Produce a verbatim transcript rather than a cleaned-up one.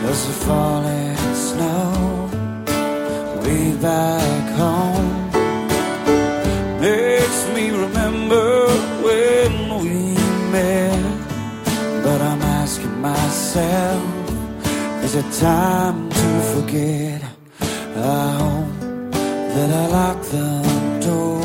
as the falling snow way back home makes me remember when we met. But I'm asking myself, is it time to forget? I hope that I lock the door.